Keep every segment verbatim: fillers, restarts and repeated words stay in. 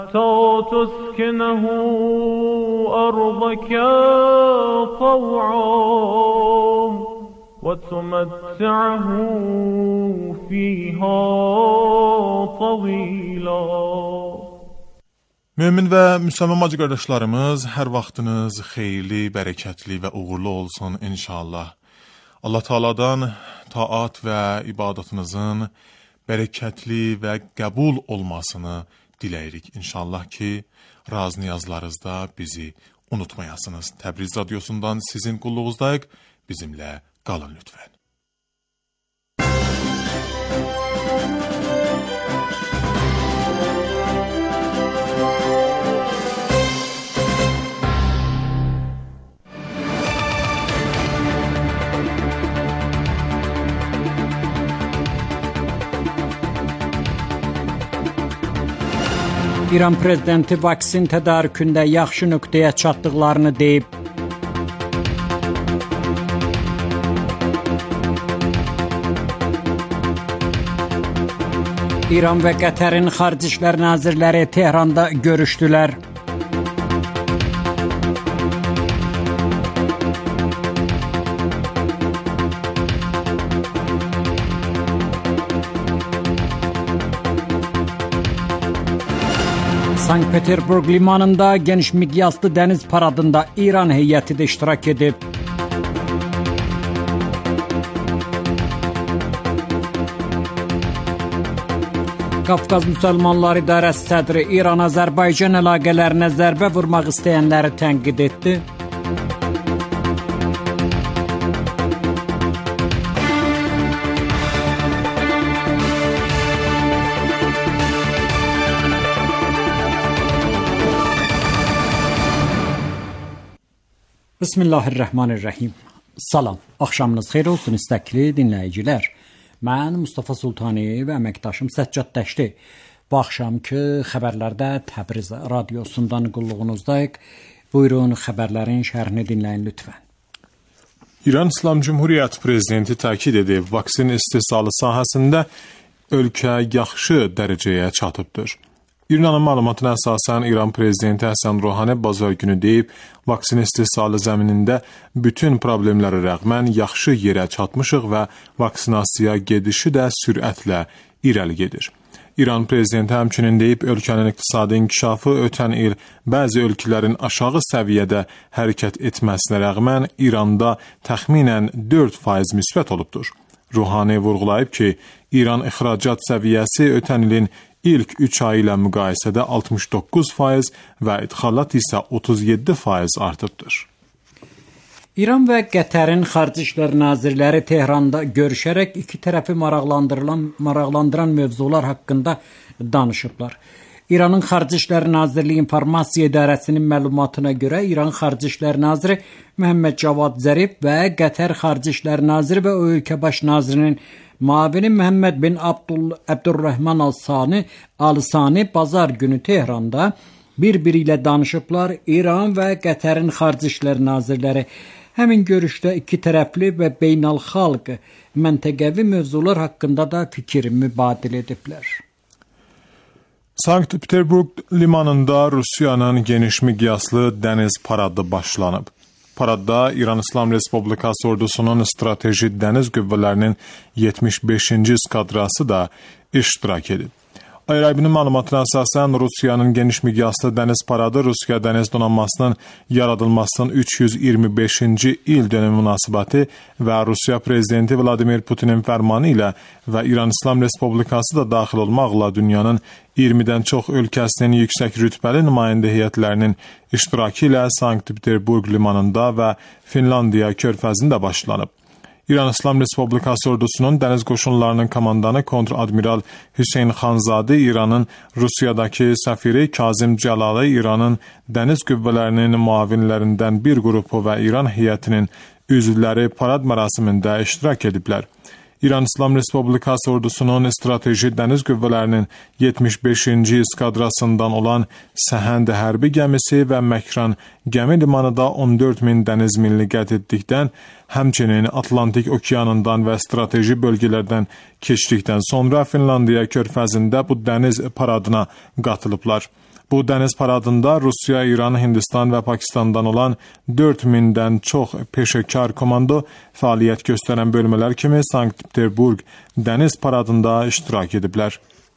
تا تسکنه أرضك طوعا وتمتعه فيها طويلا. Mömin və müsəlman bacı qardaşlarımız, hər vaxtınız xeyirli, bərəkətli və uğurlu olsun inşallah. Allah Taala'dan taat və ibadətinizin bərəkətli və qəbul olmasını diləyirik inşallah ki, raz niyazlarınızda bizi unutmayasınız. Təbriz radyosundan sizin qulluğunuzdayıq, bizimlə qalın lütfən. İran prezidenti vaksin tədarükündə yaxşı nöqtəyə çatdıqlarını deyib. İran və Qətərin Xarici İşlər Nazirləri Tehranda görüşdülər. Sankt-Peterburg limanında geniş miqyaslı dəniz paradında İran heyəti də iştirak edib. Qafqaz Müsəlmanları İdarəsi sədri İran-Azərbaycan əlaqələrinə zərbə vurmaq istəyənləri tənqid etdi. Bismillahirrahmanirrahim. Salam, axşamınız xeyir olsun istəkli dinləyicilər. Mən Mustafa Sultani və əməkdaşım Səccad Dəşti. Bu axşamki xəbərlərdə Təbriz radiosundan qulluğunuzdayıq. Buyurun, xəbərlərin şərhini dinləyin lütfən. İran İslam Cumhuriyyəti prezidenti təkid edib, vaksin istehsalı sahəsində ölkə yaxşı dərəcəyə çatıbdır. İranın məlumatına əsasən İran prezidenti Həsən Ruhani bazar günü deyib, vaksin istehsalı zəminində bütün problemlərə rəğmən yaxşı yerə çatmışıq və vaksinasiya gedişi də sürətlə irəli gedir. İran prezidenti həmçinin deyib, ölkənin iqtisadi inkişafı ötən il bəzi ölkələrin aşağı səviyyədə hərəkət etməsinə rəğmən İranda təxminən dörd faiz müsbət olubdur. Ruhani vurğulayıb ki, İran ixracat səviyyəsi ötən ilin İlk üç ay ilə müqayisədə altmış doqquz faiz və idxalat isə otuz yeddi faiz artıbdır. İran və Qətərin Xarici İşlər Nazirləri Tehranda görüşərək iki tərəfi maraqlandıran, maraqlandıran mövzular haqqında danışıblar. İranın Xarici İşlər Nazirliyi İnformasiya İdarəsinin məlumatına görə İran Xarici İşlər Naziri Məhəmməd Cavad Zərif və Qətər Xarici İşlər Naziri və ölkə baş nazirinin Mavini Məhəmməd bin Abdul Abdurrahman Al-Sani Al-Sani bazar günü Tehranda bir-biri ilə danışıblar. İran və Qətərin Xarici İşlər Nazirləri həmin görüşdə iki tərəfli və beynəlxalq məntəqəvi mövzular haqqında da fikir mübadilə ediblər. Sankt-Peterburg limanında Rusiyanın geniş miqyaslı dəniz paradı başlanıb. Paradda İran İslam Respublikası ordusunun strateji dəniz qüvvələrinin yetmiş beşinci eskadrası da iştirak edib. Ayrabinin məlumatına əsasən Rusiyanın geniş miqyaslı dəniz paradı Rusiya dəniz donanmasının yaradılmasının üç yüz iyirmi beşinci il dönümü münasibəti və Rusiya prezidenti Vladimir Putinin fərmanı ilə və İran İslam Respublikası da daxil olmaqla dünyanın iyirmidən çox ölkəsinin yüksək rütbəli nümayəndə heyətlərinin iştirakı ilə Sankt-Peterburg limanında və Finlandiya körfəzində başlanıb. İran İslam Respublikası ordusunun dəniz qoşunlarının komandanı kontr-admiral Hüseyn Xanzadə, İranın Rusiyadakı səfiri Kazim Cəlalı, İranın dəniz qüvvələrinin müavinlərindən bir qrupu və İran heyətinin üzvləri parad mərasimində iştirak ediblər. İran İslam Respublikası ordusunun strateji dəniz qüvvələrinin yetmiş beşinci eskadrasından olan Səhənd hərbi gəmisi və Məkran gəmi limanı da on dörd min dəniz milini qət etdikdən, həmçinin Atlantik okeanından və strateji bölgələrdən keçdikdən sonra Finlandiya körfəzində bu dəniz paradına qatılıblar. Bu dəniz paradında Rusiya, İran, Hindistan və Pakistandan olan dörd mindən çox peşəkar komando fəaliyyət göstərən bölmələr kimi Sankt-Peterburg dəniz paradında iştirak ediblər.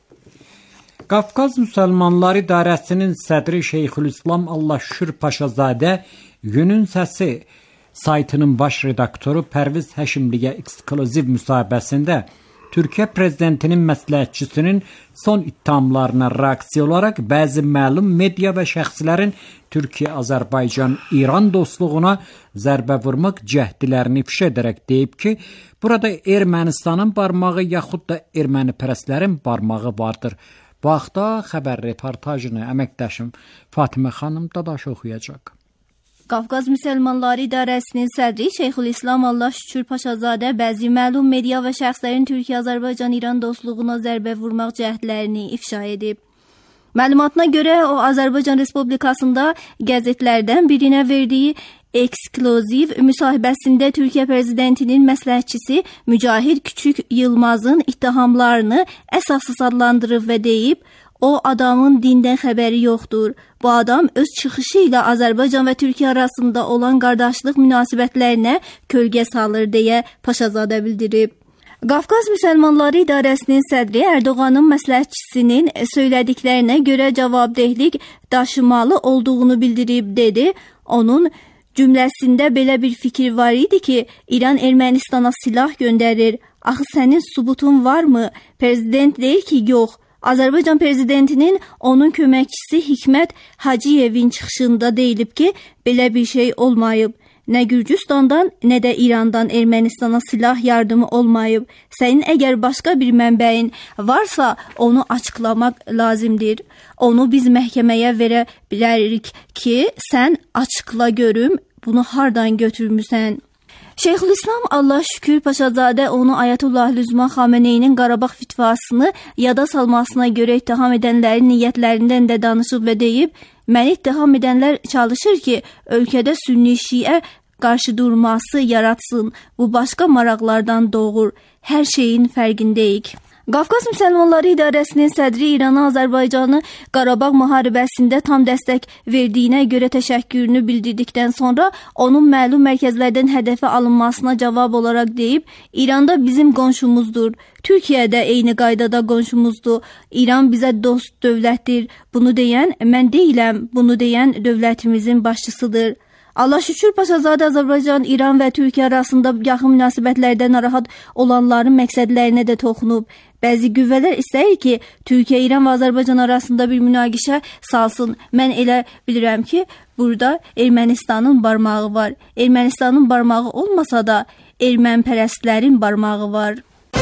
Qafqaz Müsəlmanları İdarəsinin sədri Şeyxülislam Allahşükür Paşazadə Günün Səsi saytının baş redaktoru Pərviz Həşimliyə ekskluziv müsahibəsində Türkiyə prezidentinin məsləhətçisinin son ittihamlarına reaksiya olaraq bəzi məlum media və şəxslərin Türkiyə, Azərbaycan, İran dostluğuna zərbə vurmaq cəhdilərini ifşa edərək deyib ki, burada Ermənistanın barmağı yaxud da ermənipərəstlərin barmağı vardır. Bu haqda xəbər reportajını əməkdaşım Fatimə xanım Dadaş oxuyacaq. Qafqaz Müsəlmanları İdarəsinin sədri Şeyxülislam Allahşükür Paşazadə bəzi məlum media və şəxslərin Türkiyə-Azərbaycan-İran dostluğuna zərbə vurmaq cəhdlərini ifşa edib. Məlumatına görə o Azərbaycan Respublikasında qəzetlərdən birinə verdiyi ekskluziv müsahibəsində Türkiyə prezidentinin məsləhətçisi Mücahid Küçük Yılmazın ittihamlarını əsassız adlandırıb və deyib, o adamın dindən xəbəri yoxdur. Bu adam öz çıxışı ilə Azərbaycan və Türkiyə arasında olan qardaşlıq münasibətlərinə kölgə salır deyə Paşazadə bildirib. Qafqaz Müsəlmanları İdarəsinin sədri Ərdoğanın məsləhətçisinin söylədiklərinə görə cavabdehlik daşımalı olduğunu bildirib dedi. Onun cümləsində belə bir fikir var idi ki, İran Ermənistana silah göndərir. Axı sənin subutun varmı? Prezident deyir ki, yox. Azərbaycan prezidentinin onun köməkçisi Hikmət Hacıyevin çıxışında deyilib ki, belə bir şey olmayıb. Nə Gürcüstandan, nə də İrandan Ermənistana silah yardımı olmayıb. Sənin əgər başqa bir mənbəyin varsa, onu açıqlamaq lazımdır. Onu biz məhkəməyə verə bilərik ki, sən açıqla görüm, bunu hardan götürmüsən? Şeyxülislam Allahşükür Paşazadə onu Ayətullah Lüzman Xameneyinin Qarabağ fitvasını yada salmasına görə ittiham edənlərin niyyətlərindən də danışıb və deyib, məni ittiham edənlər çalışır ki, ölkədə sünni şiə qarşı durması yaratsın. Bu başqa maraqlardan doğur. Hər şeyin fərqindəyik. Qafqaz Müsəlmanları İdarəsinin sədri İrana Azərbaycanı Qarabağ müharibəsində tam dəstək verdiyinə görə təşəkkürünü bildirdikdən sonra onun məlum mərkəzlərdən hədəfə alınmasına cavab olaraq deyib, İranda bizim qonşumuzdur. Türkiyə də eyni qaydada qonşumuzdur. İran bizə dost dövlətdir. Bunu deyən mən deyiləm, bunu deyən dövlətimizin başçısıdır. Allahşükür Paşazadə Azərbaycan, İran və Türkiyə arasında yaxın münasibətlərdə narahat olanların məqsədlərinə də toxunub. Bəzi qüvvələr istəyir ki, Türkiyə, İran və Azərbaycan arasında bir münaqişə salsın. Mən elə bilirəm ki, burada Ermənistanın barmağı var. Ermənistanın barmağı olmasa da ermənipərəstlərin barmağı var.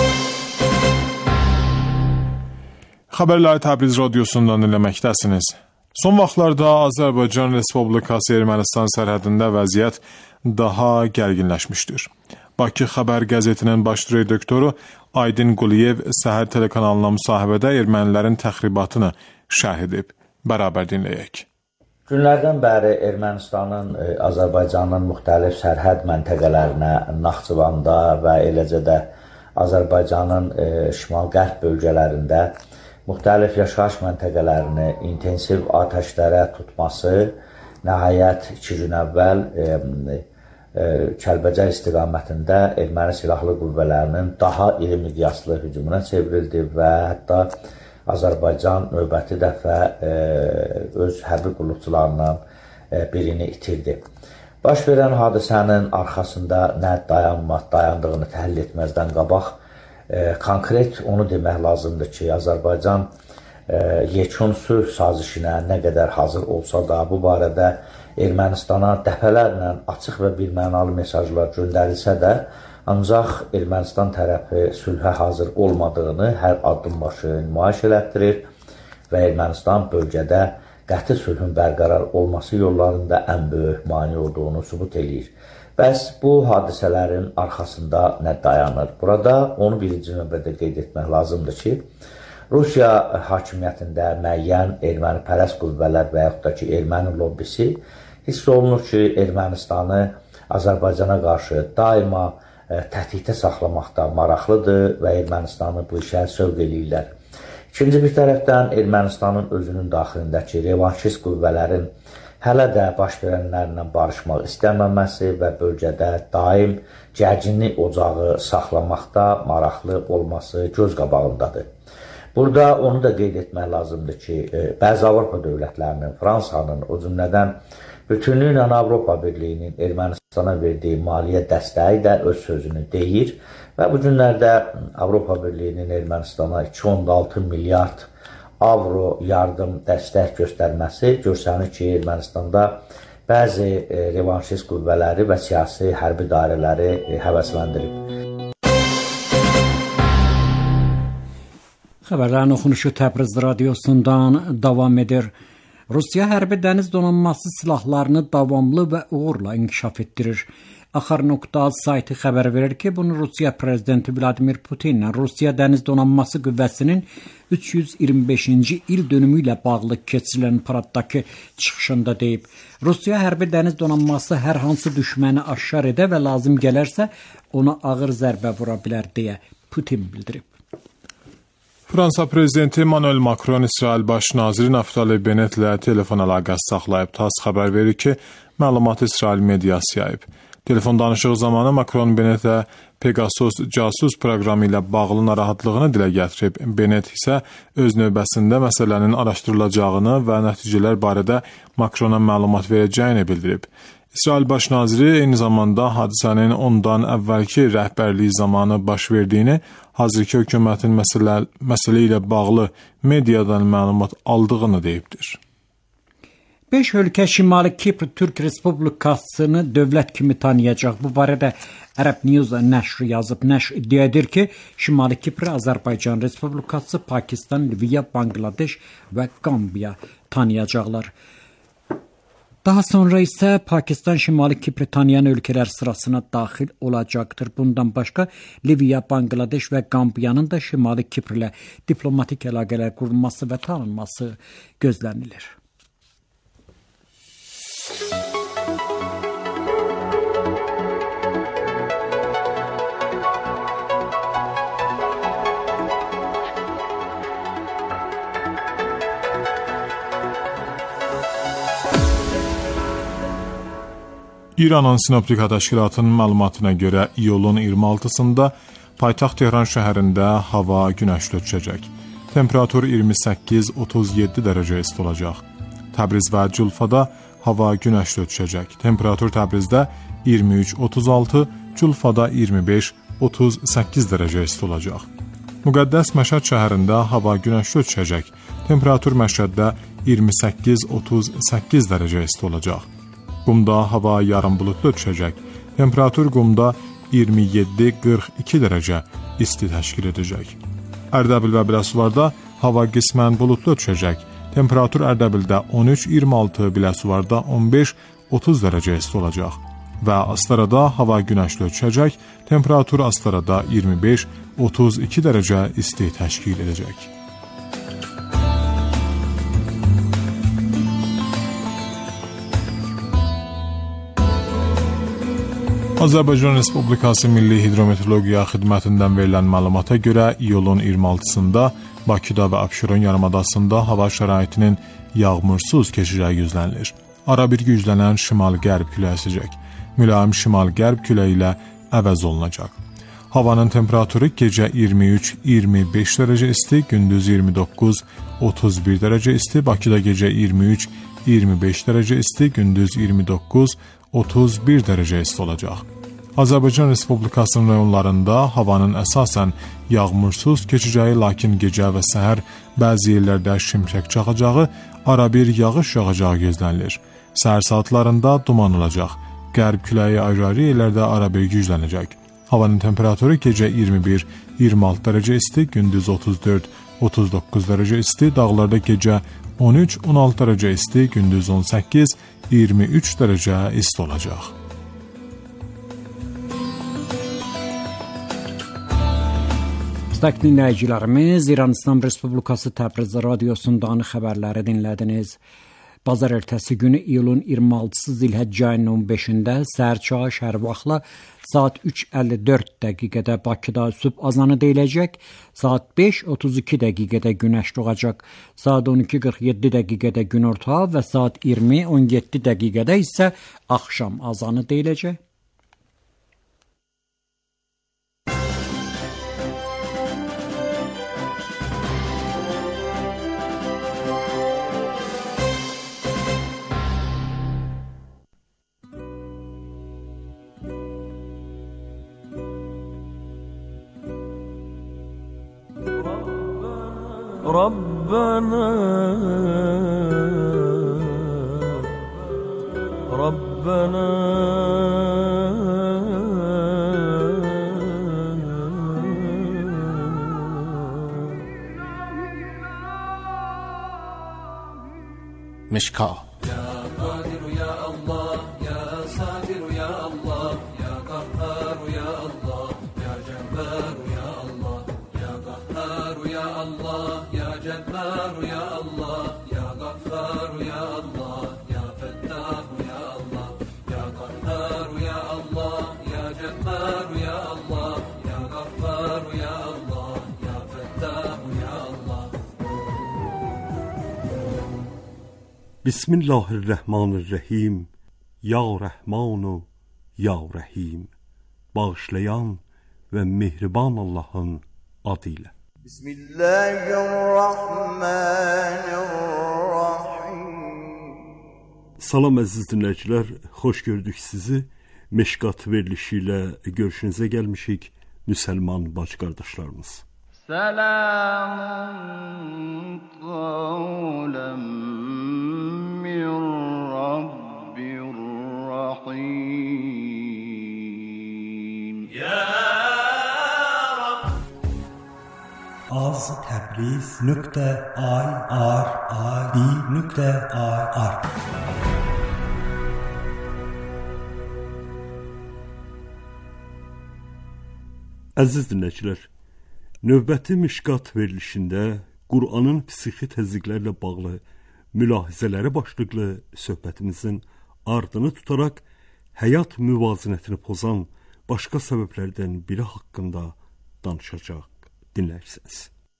Xəbərləri Təbriz radiosundan dinləməkdəsiniz. Son vaxtlarda Azərbaycan Respublikası Ermənistan sərhədində vəziyyət daha gərginləşmişdir. Bakı Xəbər qəzetinin baş redaktoru Aydın Quliyev Səhər telekanalına müsahibədə ermənilərin təxribatını şərh edib. Bərabər dinləyək. Günlərdən bəri Ermənistanın Azərbaycanın müxtəlif sərhəd məntəqələrinə, Naxçıvanda və eləcə də Azərbaycanın şimal-qərb bölgələrində müxtəlif yaşayış məntəqələrini intensiv atəşlərə tutması nəhayət iki gün əvvəl e, e, Kəlbəcər istiqamətində erməni silahlı qüvvələrinin daha iri miqyaslı hücumuna çevrildi və hətta Azərbaycan növbəti dəfə e, öz hərbi qulluqçularından e, birini itirdi. Baş verən hadisənin arxasında nə dayanma, dayandığını təhlil etməzdən qabaq E, konkret onu demək lazımdır ki, Azərbaycan e, yekun sülh sazişinə nə qədər hazır olsa da, bu barədə Ermənistana dəfələrlə açıq və birmənalı mesajlar göndərilsə də, ancaq Ermənistan tərəfi sülhə hazır olmadığını hər addım başı nümayiş elətdirir və Ermənistan bölgədə qəti sülhün bərqərar olması yollarında ən böyük mane olduğunu sübut eləyir. Bəs bu hadisələrin arxasında nə dayanır? Burada onu birinci növbədə qeyd etmək lazımdır ki, Rusiya hakimiyyətində müəyyən ermənipərəst qüvvələr və yaxud da ki, erməni lobbisi hiss olunur ki, Ermənistanı Azərbaycana qarşı daima təhdiddə saxlamaqda maraqlıdır və Ermənistanı bu işə sövq eləyirlər. İkinci bir tərəfdən Ermənistanın özünün daxilindəki revanşist qüvvələrin hələ də baş verənlərlə barışmaq istəməməsi və bölgədə daim gərginlik ocağı saxlamaqda maraqlı olması göz qabağındadır. Burada onu da qeyd etmək lazımdır ki, bəzi Avropa dövlətlərinin, Fransanın, o cümlədən bütünlüklə Avropa Birliyinin Ermənistana verdiyi maliyyə dəstəyi də öz sözünü deyir və bu günlərdə Avropa Birliyinin Ermənistana iki nöqtə altı milyard avro yardım dəstək göstərməsi göstərir ki, Ermənistanda bəzi revanşist qüvvələri və siyasi hərbi dairələri həvəsləndirib. Xəbərlərin oxunuşu Təbriz radiosundan davam edir. Rusiya hərbi dəniz donanması silahlarını davamlı və uğurla inkişaf etdirir. Axar nöqtə az saytı xəbər verir ki, bunu Rusiya prezidenti Vladimir Putinlə Rusiya dəniz donanması qüvvəsinin üç yüz iyirmi beşinci il dönümü ilə bağlı keçirilən paraddakı çıxışında deyib. Rusiya hərbi dəniz donanması hər hansı düşməni aşkar edə və lazım gələrsə ona ağır zərbə vura bilər deyə Putin bildirib. Fransa prezidenti Emmanuel Macron İsrail baş naziri Naftali Bennettlə telefon əlaqəsi saxlayıb. TASS xəbər verir ki, məlumatı İsrail mediası yayıb. Telefon danışığı zamanı Macron Bennettə Pegasus casus proqramı ilə bağlı narahatlığını dilə gətirib. Bennett isə öz növbəsində məsələnin araşdırılacağını və nəticələr barədə Macrona məlumat verəcəyini bildirib. İsrail baş naziri eyni zamanda hadisənin ondan əvvəlki rəhbərliyi zamanı baş verdiyini, hazırki hökumətin məsələ, məsələ ilə bağlı mediadan məlumat aldığını deyibdir. Beş ölkə Şimali Kipr Türk Respublikasını dövlət kimi tanıyacaq. Bu barədə Arab News nəşri yazıb. Nəşr iddia edir ki, Şimali Kipr Azərbaycan Respublikası, Pakistan, Liviya, Bangladeş və Gambiya tanıyacaqlar. Daha sonra isə Pakistan Şimali Kipri tanıyan ölkələr sırasına daxil olacaqdır. Bundan başqa Liviya, Bangladeş və Gambiyanın da Şimali Kipr ilə diplomatik əlaqələr qurulması və tanınması gözlənilir. İranın Sinoptika Təşkilatının məlumatına görə iyulun iyirmi altısında paytaxt Tehran şəhərində hava günəşli düşəcək. Temperatur iyirmi səkkiz otuz yeddi dərəcə isti olacaq. Təbriz və Culfada hava günəşli düşəcək. Temperatur Təbrizdə iyirmi üç otuz altı, Culfada iyirmi beş otuz səkkiz dərəcə isti olacaq. Müqəddəs Məşəd şəhərində hava günəşli düşəcək. Temperatur Məşəddə iyirmi səkkiz otuz səkkiz dərəcə isti olacaq. Qumda hava yarım buludlu düşəcək. Temperatur Qumda iyirmi yeddi qırx iki dərəcə isti təşkil edəcək. Ərdəbil və Biləsuvarda hava qismən buludlu düşəcək. Temperatur Ərdəbildə on üç iyirmi altı, Biləsuvarda on beş otuz dərəcə isti olacaq. Və Astarada hava günəşli düşəcək. Temperatur Astarada iyirmi beş otuz iki dərəcə isti təşkil edəcək. Azərbaycan Respublikası Milli Hidrometeorologiya Xidmətindən verilən məlumata görə iyulun iyirmi altısında Bakıda və Abşeron yarımadasında hava şəraitinin yağmursuz keçəcəyi gözlənilir. Arabir güclənən şimal-qərb küləyi əsəcək. Mülayim şimal-qərb küləyi ilə əvəz olunacaq. Havanın temperaturu gecə iyirmi üç iyirmi beş dərəcə isti, gündüz iyirmi doqquz otuz bir dərəcə isti, Bakıda gecə iyirmi üç iyirmi beş dərəcə isti, gündüz iyirmi doqquz otuz bir dərəcə isti olacaq. Azərbaycan Respublikasının rayonlarında havanın əsasən yağmursuz keçəcəyi, lakin gecə və səhər bəzi yerlərdə şimşək çaxacağı, arabir yağış yağacağı gözlənilir. Səhər saatlarında duman olacaq. Qərb küləyi ayrı-ayrı yerlərdə arabir güclənəcək. Havanın temperaturu gecə iyirmi bir iyirmi altı dərəcə isti, gündüz otuz dörd otuz doqquz dərəcə isti, dağlarda gecə on üç on altı dərəcə isti, gündüz on səkkiz iyirmi üç dərəcə isti olacaq. Dəstək dinləyicilərimiz, İran İslam Respublikası Təbriz radiosundan xəbərləri dinlədiniz. Bazar ertəsi günü iyulun iyirmi altısı Zilhəcc ayının on beşində səhər çağı şəhər vaxtla saat üç əlli dörd dəqiqədə Bakıda sübh azanı deyiləcək, saat beş otuz iki dəqiqədə günəş doğacaq, saat on iki qırx yeddi dəqiqədə günorta və saat iyirmi on yeddi dəqiqədə isə axşam azanı deyiləcək. ربنا ربنا مشکا Bismillahirrahmanirrahim. Ya Rəhmanu, Ya Rəhim. Bağışlayan və mehriban Allahın adı ilə. Bismillahirrahmanirrahim. Salam əziz dinləyicilər, xoş gördük sizi. Meşkat verilişi ilə görüşünüzə gəlmişik, müsəlman bacı qardaşlarımız. Selamun qavlən min Rabbir Rahim. Ya Rab. az təbriz nöqtə i r i d nöqtə i r Əziz dinləyicilər, növbəti Mişkat verilişində Qur'anın psixi təzyiqlərlə bağlı mülahizələri başlıqlı söhbətimizin ardını tutaraq həyat müvazinətini pozan başqa səbəblərdən biri haqqında danışacaq, dinləyirsiniz.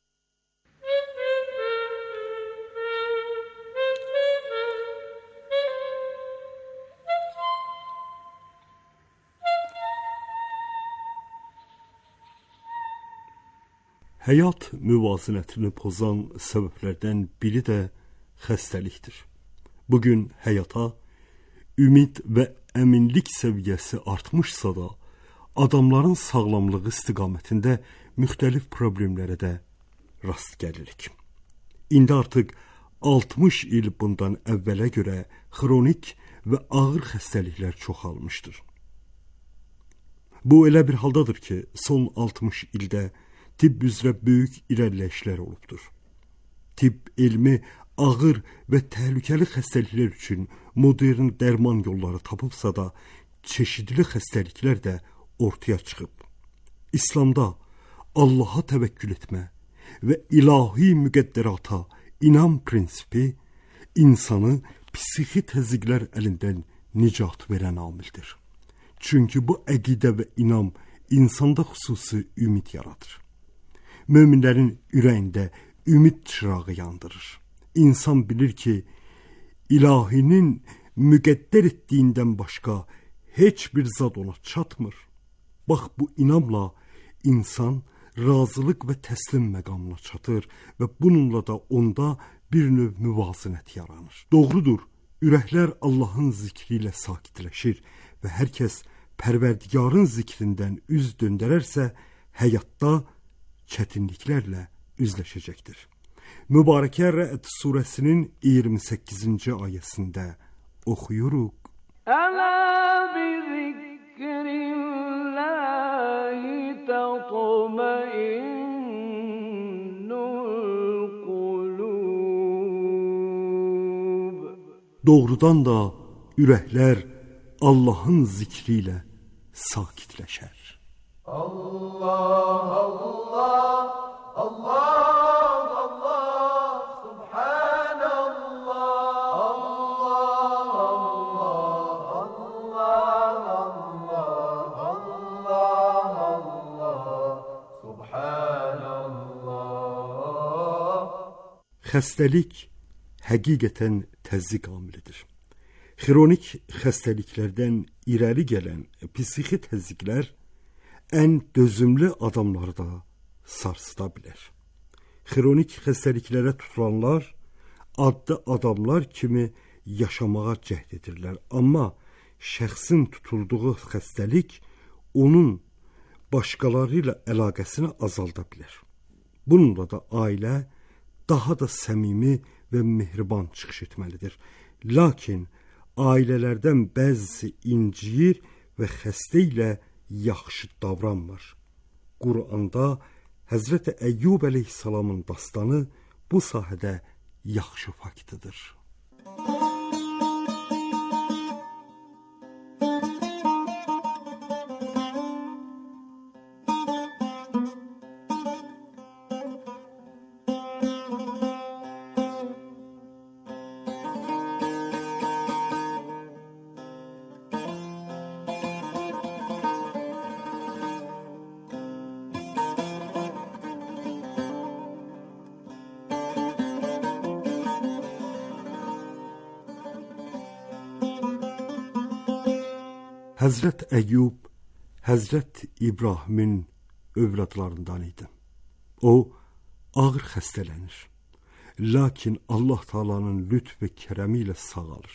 Həyat müvazinətini pozan səbəblərdən biri də xəstəlikdir. Bugün həyata ümid və əminlik səviyyəsi artmışsa da, adamların sağlamlığı istiqamətində müxtəlif problemlərə də rast gəlirik. İndi artıq altmış il bundan əvvələ görə xronik və ağır xəstəliklər çoxalmışdır. Bu elə bir haldadır ki, son altmış ildə tibb üzrə böyük irəliləyişlər olubdur. Tibb elmi ağır və təhlükəli xəstəliklər üçün modern dərman yolları tapıbsa da, çeşidli xəstəliklər də ortaya çıxıb. İslamda Allaha təvəkkül etmə və ilahi müqəddərata inam prinsipi insanı psixi təzyiqlər əlindən nicat verən amildir. Çünki bu əqidə və inam insanda xüsusi ümid yaradır. Möminlərin ürəyində ümid çırağı yandırır. İnsan bilir ki, ilahinin müqəddər etdiyindən başqa heç bir zad ona çatmır. Bax, bu inamla insan razılıq və təslim məqamına çatır və bununla da onda bir növ müvazinət yaranır. Doğrudur, ürəklər Allahın zikri ilə sakitləşir və hər kəs Pərverdigarın zikrindən üz döndərərsə, həyatda çətinliklərlə üzləşəcəkdir. Mübarəkə Rə'd surəsinin iyirmi səkkizinci ayəsində oxuyuruq. Ələ bi zikrillahi tatma'innul qulub. Doğrudan da ürəklər Allahın zikri ilə sakitləşər. Allah, Allah, Allah, Allah, Subhanallah, Allah. xəstəlik həqiqətən təzyiq amilidir. Xronik xəstəliklərdən irəli gələn psixi təzyiqlər ən dözümlü adamları da sarsıda bilər. Xronik xəstəliklərə tutulanlar adlı adamlar kimi yaşamağa cəhd edirlər, amma şəxsin tutulduğu xəstəlik onun başqaları ilə əlaqəsini azalda bilər. Bununla da ailə daha da səmimi və mehriban çıxış etməlidir. Lakin ailələrdən bəzisi inciyir və xəstə ilə yaxşı davranmır. Quranda Həzrəti Əyyub əleyhissalamın dastanı bu sahədə yaxşı faktdır. Həzrət Əyyub, Həzrət İbrahimin övladlarından idi. O, ağır xəstələnir. Lakin Allah Taala'nın lütf və kərəmi ilə sağalır.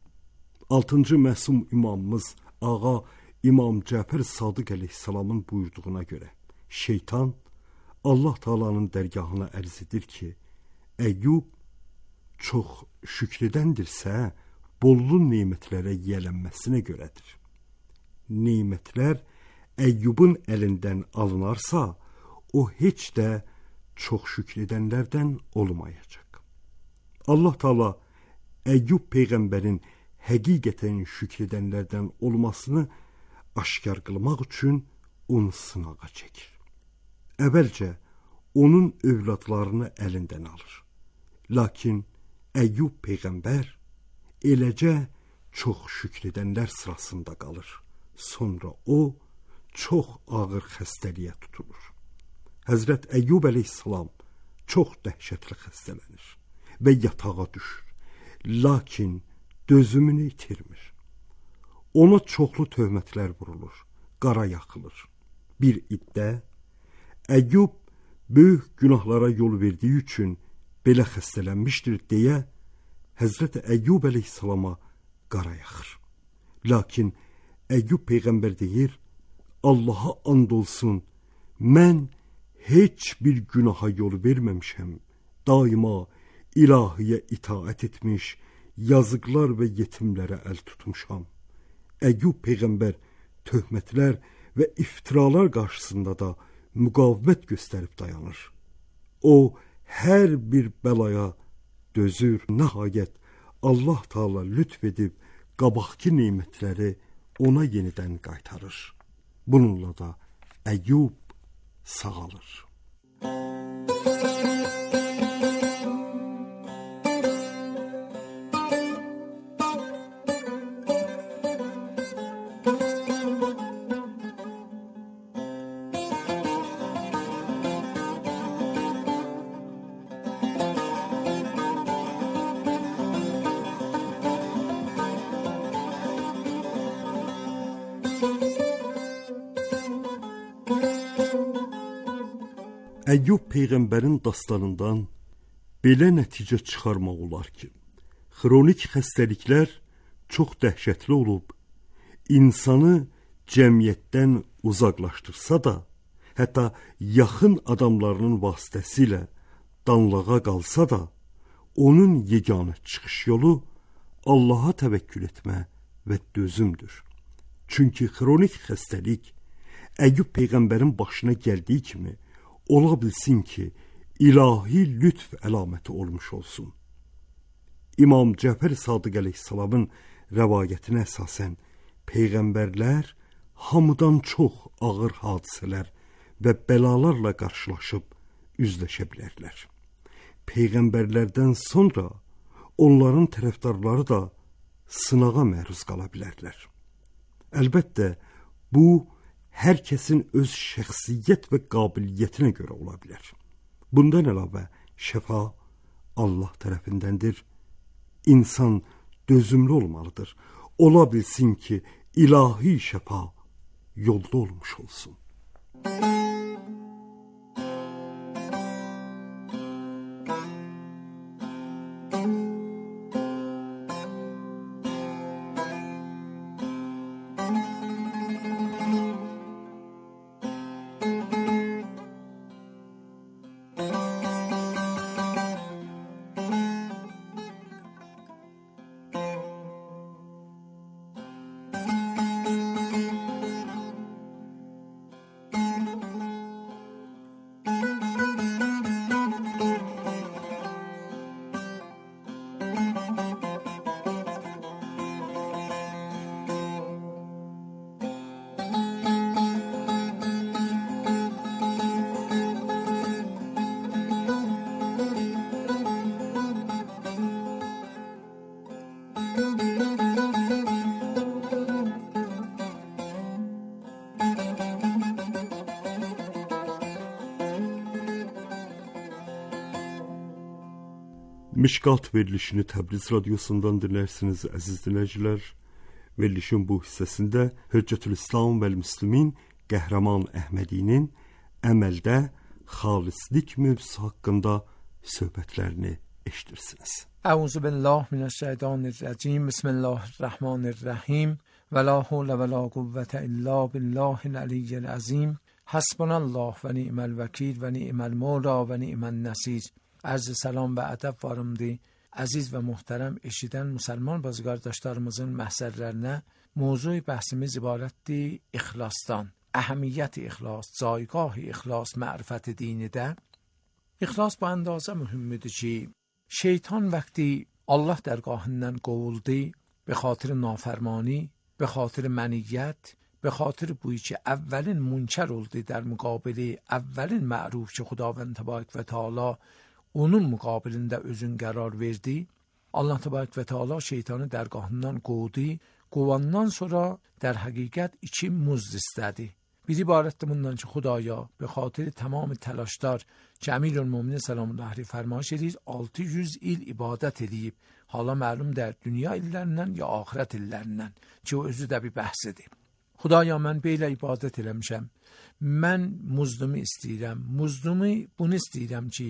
altıncı məsum imamımız Ağa İmam Cəfər Sadiq əleyhissalamın buyurduğuna görə şeytan Allah Taala'nın dərgahına ərz edir ki, Əyyub çox şükredəndirsə, bollu nemətlərə yiyələnməsinə görədir. Nemətlər Əyyubun əlindən alınarsa, o heç də çox şükredənlərdən olmayacaq. Allah Taala Əyyub peyğəmbərin həqiqətən şükredənlərdən olmasını aşkar qılmaq üçün onu sınağa çəkir. Əvvəlcə onun övladlarını əlindən alır. Lakin Əyyub peyğəmbər eləcə çox şükredənlər sırasında qalır. Sonra o çox ağır xəstəliyə tutulur. Həzrət Əyyub əleyhissalam çox dəhşətli xəstələnir və yatağa düşür. Lakin dözümünü itirmir. Ona çoxlu töhmətlər vurulur, qara yaxılır. Bir iddə Əyyub böyük günahlara yol verdiyi üçün belə xəstələnmişdir deyə Həzrət Əyyub əleyhissalama qara yaxır. Lakin Əyyub peyğəmbər deyir, Allaha and olsun, mən heç bir günaha yol verməmişəm. Daima ilahiyə itaət etmiş, yazıqlar və yetimlərə əl tutmuşam. Əyyub peyğəmbər töhmətlər və iftiralar qarşısında da müqavimət göstərib dayanır. O hər bir bəlaya dözür. Nəhayət Allah Taala lütf edib qabaqki nemətləri ona yenidən qaytarır. Bununla da Əyyub sağalır. Əyyub peyğəmbərin dastanından belə nəticə çıxarmaq olar ki, xronik xəstəliklər çox dəhşətli olub, insanı cəmiyyətdən uzaqlaşdırsa da, hətta yaxın adamlarının vasitəsilə danlağa qalsa da, onun yeganə çıxış yolu Allaha təvəkkül etmə və dözümdür. Çünki xronik xəstəlik Əyyub peyğəmbərin başına gəldiyi kimi ola bilsin ki, ilahi lütf əlaməti olmuş olsun. İmam Cəfər Sadiq əleyhissalamın rəvayətinə əsasən peyğəmbərlər hamıdan çox ağır hadisələr və bəlalarla qarşılaşıb üzləşə bilərlər. Peyğəmbərlərdən sonra onların tərəfdarları da sınağa məruz qala bilərlər. Əlbəttə, bu hər kəsin öz şəxsiyyət və qabiliyyətinə görə ola bilər. Bundan əlavə şəfa Allah tərəfindəndir. İnsan dözümlü olmalıdır. Ola bilsin ki, ilahi şəfa yolda olmuş olsun. Mişqat verilişini Təbriz radiosundan dinlərsiniz əziz dinləyicilər. Verilişin bu hissəsində Hüccətülislam və Müslimin Qəhrəman Əhmədinin əməldə xalislik mövzusu haqqında söhbətlərini eşidirsiniz. Əuzu billah minəşşeytanirracim. Bismillahirrahmanirrahim. Və la havlə və la quvvətə illa billahil aliyyil azim. Hasbunallah və ni'məl vəkil və ni'məl mevla və ni'mən nəsir. Arz salam və ədəb varımdı. Əziz və muhterem eşidən müsəlman bazı qardaşlarımızın məhsərlərinə mövzu bəhsimiz ibarətdir ixlasdan. Əhəmiyyət ixlas, caygah ixlas, mərifət dinidə. İxlas bu əndazə mühümmidir ki, şeytan vəqti Allah dərgahından qovuldu, به خاطر نافرمانی، به خاطر منیت، به خاطر بویی که اولین منکر oldu در مقابل اولین معروف که خداوند تبارک و تعالی onun müqabilində özün qərar verdi. Allah təbarək və Teala şeytanı dərgahından qovdu. Qovandan sonra در həqiqət iki muzd istədi. Bir ibarətdir bundan ki, Xudaya به خاطر تمام تلاشlar ki, Əmirülmöminin salamullahi əleyhi fərmayiş edir, altı yüz il ibadət edib. Hala məlumdur, dünya illərindən ya axirət illərindən ki, o özü də bir bəhsidir. Xudaya mən belə ibadət eləmişəm. Mən muzdumu istəyirəm. Muzdumu bunu istəyirəm ki,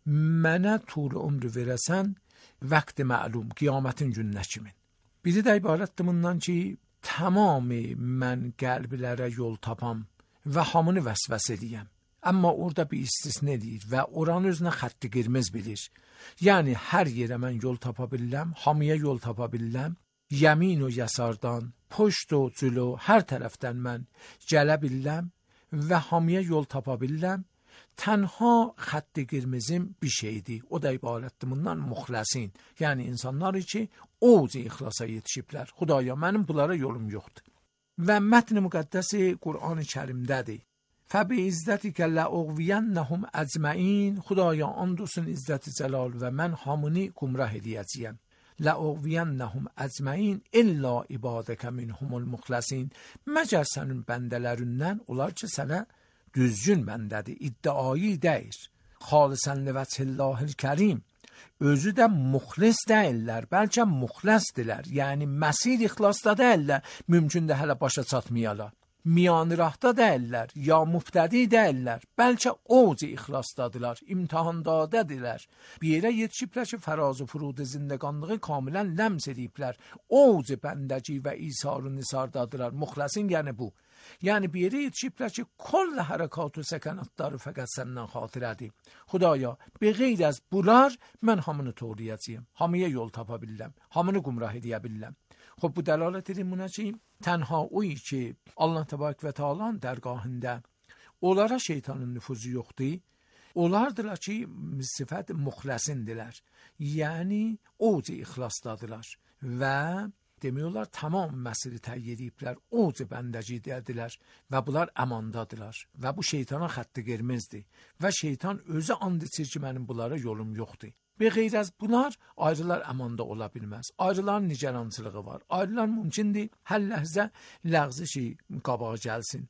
mənə tul ömrü verəsən vaxt məlum, qiyamətin gününə kimi. Biri də ibarətdir bundan ki, tamamı mən qəlblərə yol tapam və hamını vəsvəs edəyəm. Amma orada bir istisna edir və oranı özünə xətti qırmız bilir. Yəni, hər yerə mən yol tapa biləm, hamıya yol tapa biləm. Yemin o yasardan, poşt o cülü, hər tərəfdən mən gələ biləm və hamıya yol tapa biləm. Tənha xətti qırmızım bir şeydir. O da ibarətdir bundan muxləsin. Yəni, insanlar ki, oca ixlasa yetişiblər. Xudaya, mənim bunlara yolum yoxdur. Və mətn-i müqəddəsi Qur'an-ı Kərimdədir. فَبِعِزَّتِكَ لَأُغْوِيَنَّهُمْ أَجْمَعِينَ Xudaya and olsun izzət-i cəlal və mən hamını gumrah edəcəyəm. لَأُغْوِيَنَّهُمْ أَجْمَعِينَ إِلَّا عِبَادَكَ مِنْهُمُ الْمُخْلَصِينَ Məgər sənin bəndələrindən olar ki, sənə düzgün bəndədir, iddiayı deyil. Xalisən livəcillahil kərim. Özü də muxlis deyirlər, bəlkə muxləsdirlər. Yəni, məsir ixlasda deyirlər, mümkün də hələ başa çatmayalar. Miyanirahda deyirlər, ya mübtədi deyirlər, bəlkə oca ixlasdadılar, imtihandadədirlər. Bir yerə yetişiblər ki, fəraz-ı furud zindəqanlığı kamilən ləms ediblər. Oca bəndəci və isar-ı nisardadılar. Muxləsin yəni bu. Yəni bir yerə yetişiblər ki, kol hərəkat və səkanatları fəqət səndən xatirədir. Xudaya, be qeyr az bunlar, mən hamını toğrayacağım, hamıya yol tapa biləm, hamını gumrah edə biləm. Xub, bu dəlalət edir buna ki, tənha oy ki, Allah təbarək və Teala'nın dərgahında onlara şeytanın nüfuzu yoxdur, onlardılar ki, sifət muxləsindirlər. Yəni, oca ixlasdadılar və demiyorlar, tamam məsiri təyyid ediblər, oca bəndəci dedilər və bunlar əmandadılar və bu şeytana xətti qırmızdır və şeytan özü and içir ki, mənim bunlara yolum yoxdur. Be qeyr az bunlar, ayrılar əmanda ola bilməz. Ayrıların nigarançılığı var. Ayrılar mümkündür, hər ləhzə ləğzi şey qabağa gəlsin.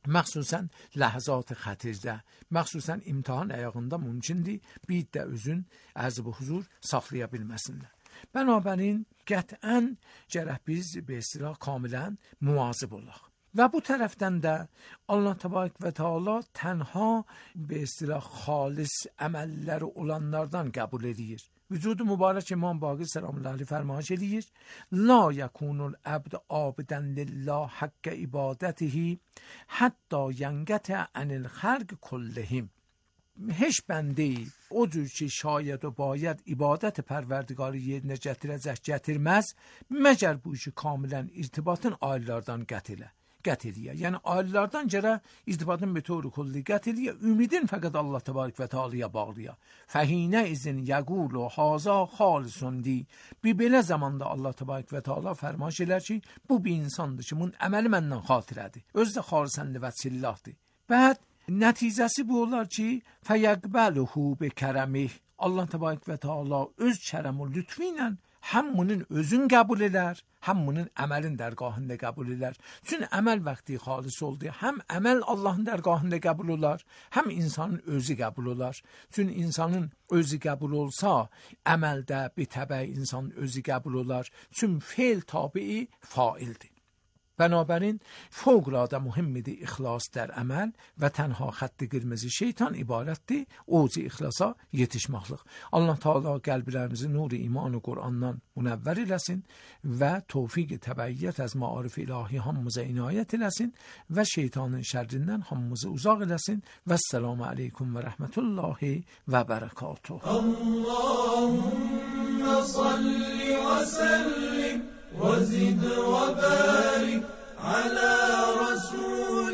Məxsusən ləhzat xətirdə, məxsusən imtahan ayağında mümkündür bir də özün əzb-i huzur saxlaya bilməsinlər. Bənabərin qətən gərək biz be istilah kamilən muvazib olaq. Və bu tərəfdən də Allah təbarək və Teala tənha be istilah xalis əməlləri olanlardan qəbul edir. Vücudu mübarək İmam Baqir sələmullahi əleyh fərmayiş edir: La yekunul abd abidan lillah haqq ibadatihi hatta yanqata anil xalq kullihim. Heç bəndə o cür ki şayət o bayət ibadət pərverdigarı yerinə gətirəcək gətirməz, məgər bu işi kamilən irtibatın ailələrdən gətirə. Gətiriyə. Yəni ailələrdən gərə irtibatın betövr kulli gətiriyə. Ümidin fəqət Allah təbarək və Teala'ya bağlıya. Fəhinə izin yəqulu haza xalisundi. Bir belə zamanda Allah təbarək və Teala fərmaş elər ki, bu bir insandır ki, bunun əməli məndən xatirədir. Özü də xalisənli və sillahdır. Bəd nəticəsi bu olar ki, fəyəqbəluhu bi kərəmih. Allah təbarək və Teala öz kərəm və lütfü ilə həm bunun özün qəbul edər, həm bunun əməlin dərgahında qəbul edər. Çünki əməl vaxtı xalis oldu. Həm əməl Allahın dərgahında qəbul olar, həm insanın özü qəbul olar. Çünki insanın özü qəbul olsa, əməldə bir təbəi insanın özü qəbul olar. Çünki feil tabii faildir. Bənabərin fövqəladə mühimmidir ixlas در əməl və tənha xətti qırmızı şeytan ibarətdir ocu ixlasa yetişməklik. Allah Teala qəlblərimizi nur iman və Qur'andan münəvvər eləsin və tövfiq təbəyyət az maarif ilahi hamımıza inayət eləsin və şeytanın şərrindən hamımızı uzaq eləsin. Vəssalamu aleykum və rəhmətullahi və bərəkatuhu. Allahümme salli və sellim وزد وبارك على رسول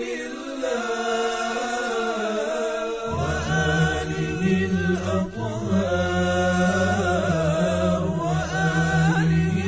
الله وآله الأطهار وآله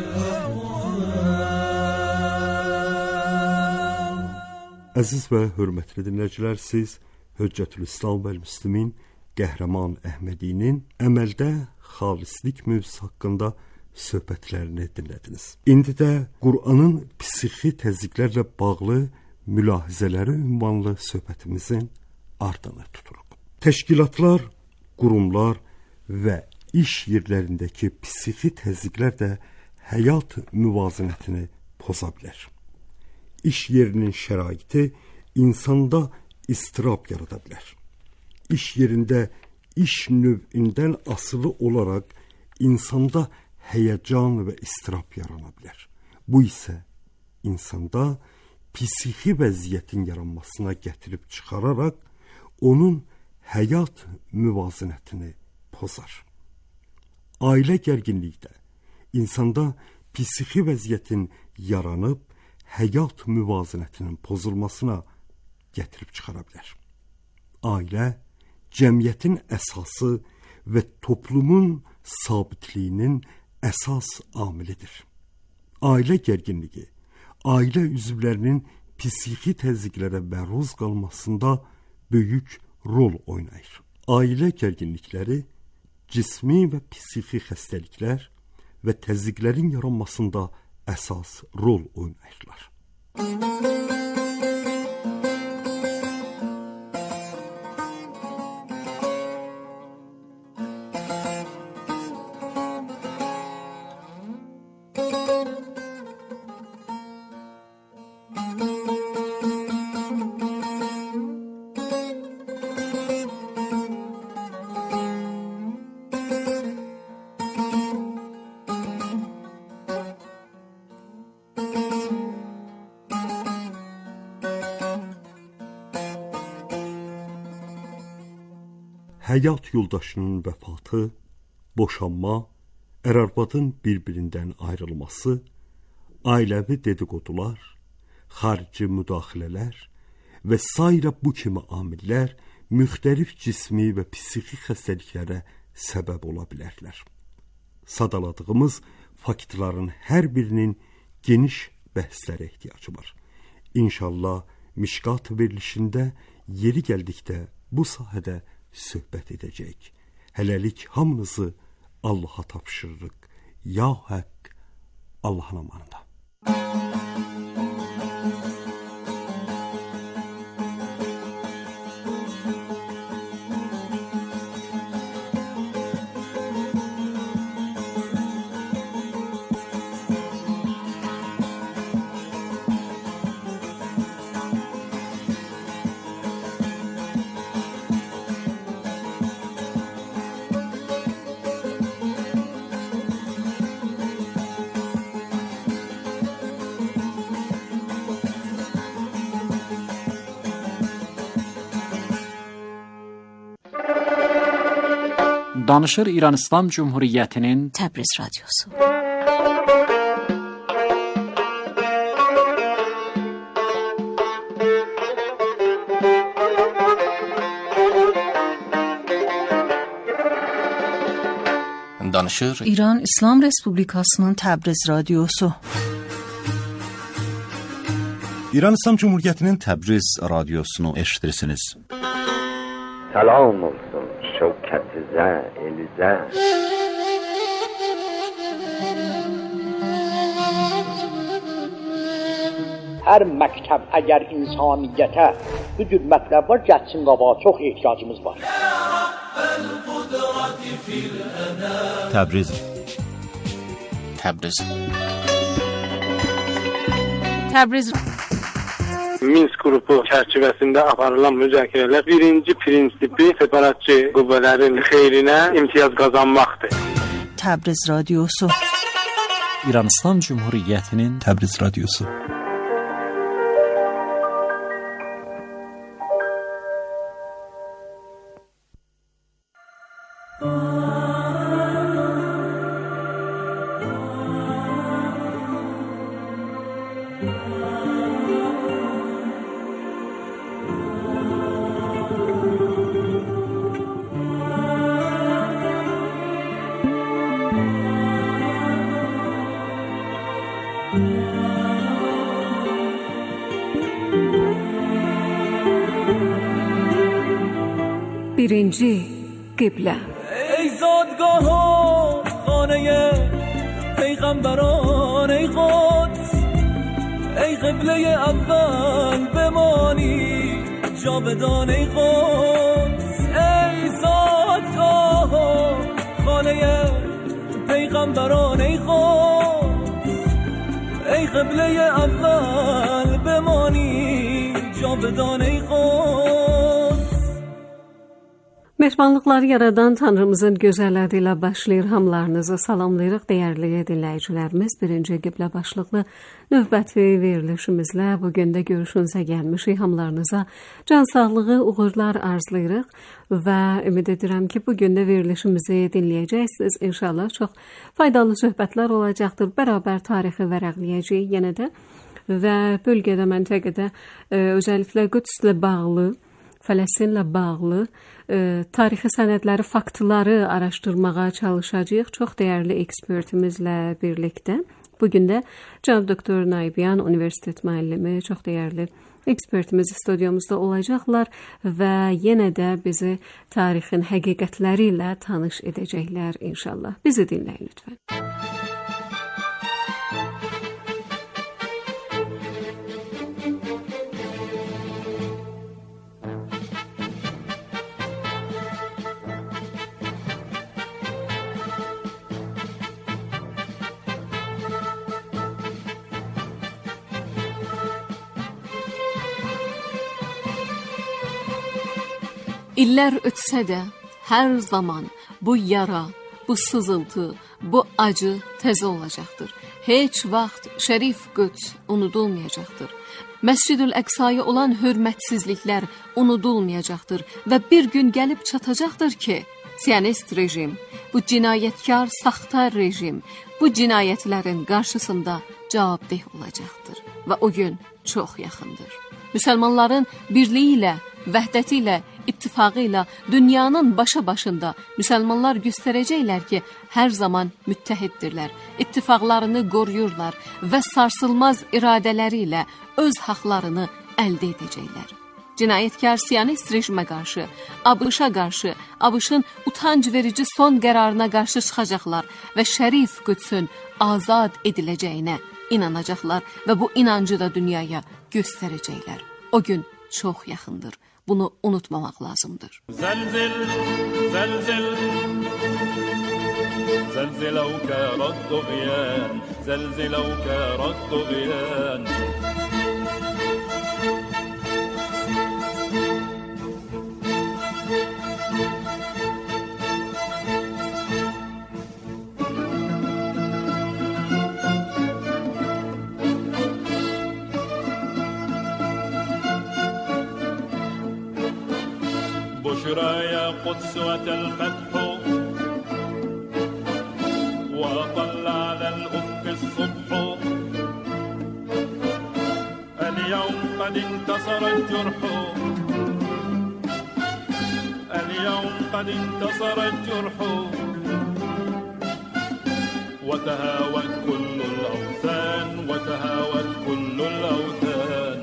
الأطهار. Əziz və hörmətli dinləyicilər, siz Hüccətül-İslam və Müslimin Qəhrəman Əhmədinin əməldə xalislik mövzusu haqqında söhbətlərini dinlədiniz. İndi də Qur'anın psixi təzyiqlərlə bağlı mülahizələri ünvanlı söhbətimizin ardını tuturuq. Təşkilatlar, qurumlar və iş yerlərindəki psixi təzyiqlər də həyat müvazinətini poza bilər. İş yerinin şəraiti insanda istirab yarada bilər. İş yerində iş növündən asılı olaraq insanda həyəcan və istirab yarana bilər. Bu isə insanda psixi vəziyyətin yaranmasına gətirib çıxararaq onun həyat müvazinətini pozar. Ailə gərginlikdə insanda psixi vəziyyətin yaranıb həyat müvazinətinin pozulmasına gətirib çıxara bilər. Ailə cəmiyyətin əsası və toplumun sabitliyinin əsas amilidir. Ailə gərginliyi, ailə üzvlərinin psixi təzyiqlərə məruz qalmasında böyük rol oynayır. Ailə gərginlikləri cismi və psixi xəstəliklər və təzyiqlərin yaranmasında əsas rol oynayırlar. Həyat yoldaşının vəfatı, boşanma, ər-arvadın bir-birindən ayrılması, ailəvi dedikodular, xarici müdaxilələr və sairə bu kimi amillər müxtəlif cismi və psixi xəstəliklərə səbəb ola bilərlər. Sadaladığımız faktların hər birinin geniş bəhslərə ehtiyacı var. İnşallah Mişqat verilişində yeri gəldikdə bu sahədə söhbət edəcək. Hələlik hamınızı Allaha tapşırırıq. Ya Haqq, Allahın amanında. Danışır İran İslam Cumhuriyeti'nin Təbriz radiosu. Danışır İran İslam Respublikasının Təbriz radiosu. İran İslam Cumhuriyeti'nin Təbriz radyosunu eşitirsiniz. Salam olsun şevket-i elize. Her məktəb əgər insaniyyətə bu cür mətləblər gəlsin qabağa, çox ehtiyacımız var. Təbriz Təbriz Təbriz Minsk qrupu çərçivəsində aparılan müzakirələr birinci prinsipi separatçı qüvvələrin xeyrinə imtiyaz qazanmaqdır. Təbriz radiosu. İran İslam Cumhuriyeti'nin Təbriz radyosu. birinci qiblə. ای زادگاه ها خانه پیغمبران ای قدس ای قبله اول بمانی جاودان ای قدس ای زادگاه ها خانه پیغمبران ای قدس ای قبله اول بمانی جاودان ای قدس. Mehmanlıqları yaradan Tanrımızın gözəl adı ilə başlayır. Hamılarınızı salamlayırıq, dəyərli dinləyicilərimiz. Birinci qiblə başlıqlı növbəti verilişimizlə bugün də görüşünüzə gəlmişik. Hamılarınıza can sağlığı, uğurlar arzulayırıq və ümid edirəm ki, bugün də verilişimizi dinləyəcəksiniz. İnşallah çox faydalı söhbətlər olacaqdır. Bərabər tarixi vərəqləyəcəyik yenə də və bölgədə, məntəqədə özəlliklə Qüdslə bağlı, Fələstinlə bağlı e, tarixi sənədləri, faktları araşdırmağa çalışacağıq. Çox dəyərli ekspertimizlə birlikdə. Bugün də cənab doktor Nayibyan Universitet müəllimi, çox dəyərli ekspertimiz studiyamızda olacaqlar və yenə də bizi tarixin həqiqətləri ilə tanış edəcəklər inşallah. Bizi dinləyin lütfən. İllər ötsə də hər zaman bu yara, bu sızıltı, bu acı təzə olacaqdır. Heç vaxt Şərif Qüds unudulmayacaqdır. Məscid-ül Əqsaya olan hörmətsizliklər unudulmayacaqdır və bir gün gəlib çatacaqdır ki, Siyonist rejim, bu cinayətkar, saxta rejim, bu cinayətlərin qarşısında cavabdeh olacaqdır və o gün çox yaxındır. Müsəlmanların birliyi ilə, vəhdəti ilə, ittifaqı ilə dünyanın başa başında müsəlmanlar göstərəcəklər ki, hər zaman müttəhiddirlər, ittifaqlarını qoruyurlar və sarsılmaz iradələri ilə öz haqlarını əldə edəcəklər. Cinayətkar Siyonist rejimə qarşı, ABŞ-a qarşı, ABŞ-ın utanc verici son qərarına qarşı çıxacaqlar və Şərif Qüdsün azad ediləcəyinə inanacaqlar və bu inancı da dünyaya göstərəcəklər. O gün çox yaxındır. Bunu unutmamaq lazımdır. Zəlzil, zəlzil, zəlziləvkə radduğyan, zəlziləvkə radduğyan. بشرى يا قدس وتى الفتح قد انتصر الجرح اليوم قد انتصر الجرح وتهاوت كل الأوثان وتهاوت كل الأوثان.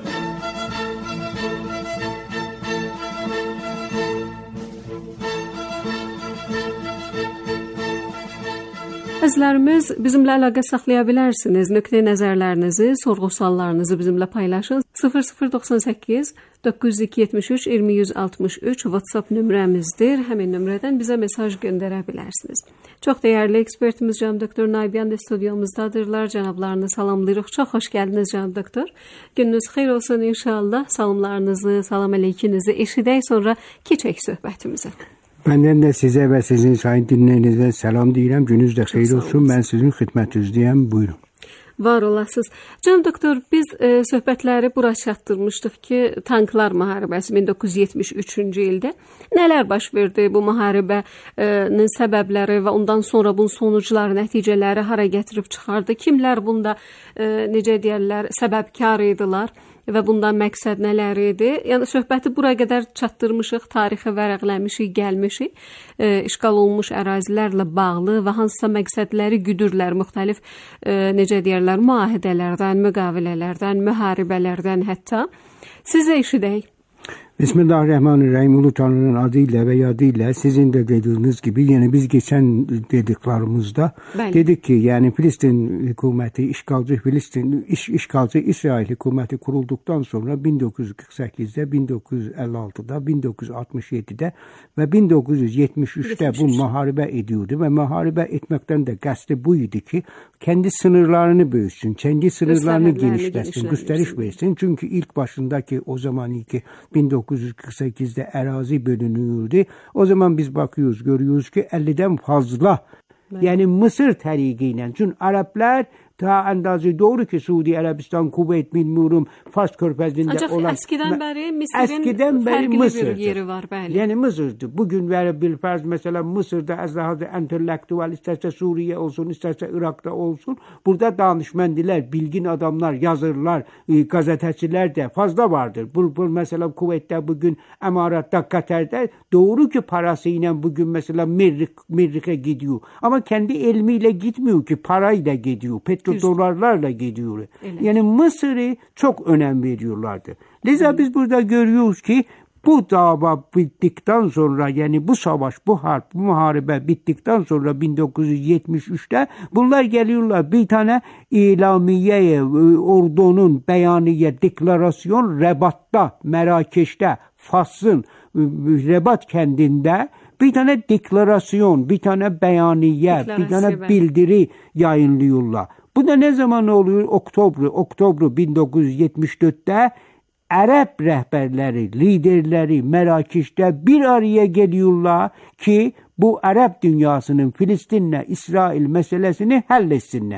Əzizlərimiz, bizimlə əlaqə saxlaya bilərsiniz. Nöqtə nəzərlərinizi, sorğu-suallarınızı bizimlə paylaşın. sıfır sıfır doxsan səkkiz doqquz yüz yetmiş üç iyirmi yüz altmış üç WhatsApp nömrəmizdir. Həmin nömrədən bizə mesaj göndərə bilərsiniz. Çox dəyərli ekspertimiz cənab doktor Naybiyan da studiyumuzdadırlar. Cənablarını salamlayırıq. Çox xoş gəldiniz cənab doktor. Gününüz xeyir olsun inşallah. Salamlarınızı, salam əleykinizi eşidək, sonra keçək söhbətimizə. Məndən də sizə və sizin sayın dinləyinizə salam deyirəm. Gününüz də xeyir olsun. Mən sizin xidmətinizdəyəm. Buyurun. Var olasınız. Can doktor, biz e, söhbətləri bura çatdırmışdıq ki, tanklar müharibəsi min doqquz yüz yetmiş üçüncü ildə nələr baş verdi, bu müharibənin səbəbləri və ondan sonra bunun sonucları, nəticələri hara gətirib çıxardı? Kimlər bunda e, necə deyirlər, səbəbkar idilər? Və bundan məqsəd nələr idi? Yəni söhbəti bura qədər çatdırmışıq, tarixi vərəqləmişik, gəlmişik. E, işğal olunmuş ərazilərlə bağlı və hansısa məqsədləri güdürlər, müxtəlif e, necə deyirlər, müahidələrdən, müqavilələrdən, müharibələrdən hətta. Sizə eşidək. Bismillahirrahmanirrahim. Ulu Tanrı'nın adıyla ve yadıyla sizin de dediğiniz gibi yani biz geçen dediklerimizde Bəli. dedik ki yani Filistin hükümeti işgalci Filistin iş, işgalci İsrail hükümeti kurulduktan sonra bin dokuz yüz kırk sekizde, bin dokuz yüz elli altıda, bin dokuz yüz altmış yedide ve bin dokuz yüz yetmiş üçte bu muharebe ediyordu ve muharebe etmekten de kastı buydu ki kendi sınırlarını büyüsün, kendi sınırlarını genişletsin, gösteriş versin. Çünkü ilk başındaki o zamanki bin dokuz yüz kırk sekizde arazi bölünüyordu. O zaman biz bakıyoruz, görüyoruz ki elliden fazla. Evet. Yani Mısır tarihiyle. Çünkü Araplar ta andazı doğru ki Suudi Arabistan, Kuveyt, bilmiyorum, Fars Körfezi'nde Ancaq olan... Ancaq beri Mısır'ın fərqli bir yeri var. Bəli. Yani Mısır'dı. Bugün verir bir farz mesela Mısır'da az daha da entelektüel, isterse Suriye olsun, isterse Irak'ta olsun. Burada danışmendiler, bilgin adamlar, yazırlar, e, gazeteciler de fazla vardır. Bu, bu mesela Kuveyt'te bugün, Emarat'ta, Katar'da doğru ki parasıyla bugün mesela Mirrik, Mirrik'e gidiyor. Ama kendi ilmiyle gitmiyor ki, parayla gidiyor. Dolarlarla gidiyor. Evet. Yani Mısır'ı çok önem veriyorlardı. Liza hmm. biz burada görüyoruz ki bu dava bittikten sonra yani bu savaş, bu harp, bu muharebe bittikten sonra bin dokuz yüz yetmiş üçte bunlar geliyorlar bir tane ilamiyeye, ordunun beyaniye, deklarasyon Rebat'ta, Merakeş'te, Fas'ın Rebat kendinde bir tane deklarasyon, bir tane beyaniye, bir tane bildiri yayınlıyorlar. Bu da ne zaman oluyor? Oktober, Oktober bin dokuz yüz yetmiş dörtte Arap rehberleri, liderleri Merakeş'te bir araya geliyorlar ki bu Arap dünyasının Filistin'le İsrail meselesini halletsinler.